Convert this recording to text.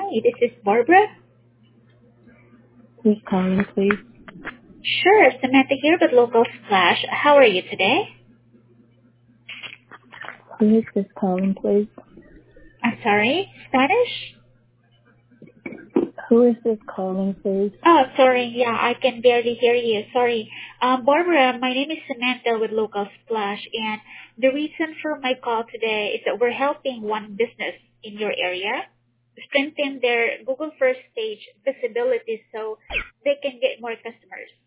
Hi, this is Barbara. Who's calling, please? Sure, Samantha here with Local Splash. How are you today? Who is this calling, please? I'm sorry, Spanish? Who is this calling, please? Oh, sorry. Yeah, I can barely hear you. Sorry. Barbara, my name is Samantha with Local Splash, and the reason for my call today is that we're helping one business in your area strengthen their Google First page visibility so they can get more customers.